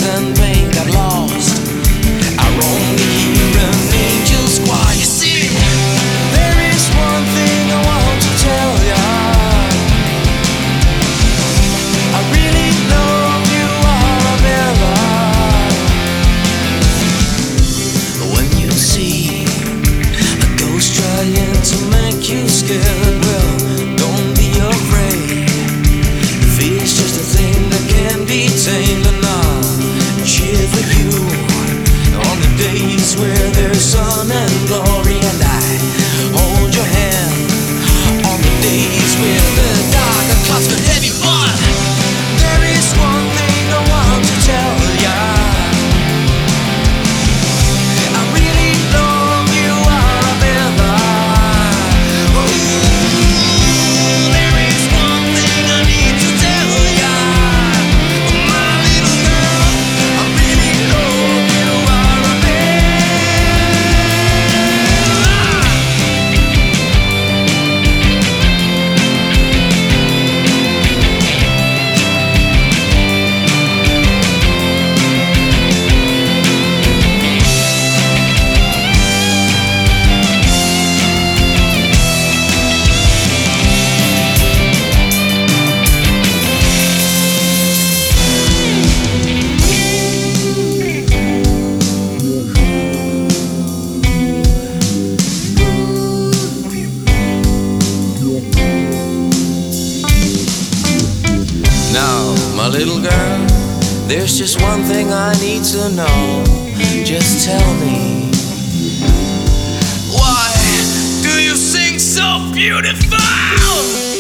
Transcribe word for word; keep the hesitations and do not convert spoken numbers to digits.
faith and pain got lost. I only hear an angel's choir. You see, there is one thing I want to tell ya. I really love you, Arabella. When you see a ghost trying to make you scared, well, don't be afraid. Fear's just a thing that can be tamed, and I'll cheer for you on the days where there's sun and glory, and I hold your hand on the days where the darker clouds are heavy. But there is one thing I want to tell ya. I really love you, Arabella. Ooh, there is one thing I need to tell ya, my little girl. I really love you, Arabella. Now, my little girl, there's just one thing I need to know. Just tell me, why do you sing so beautiful?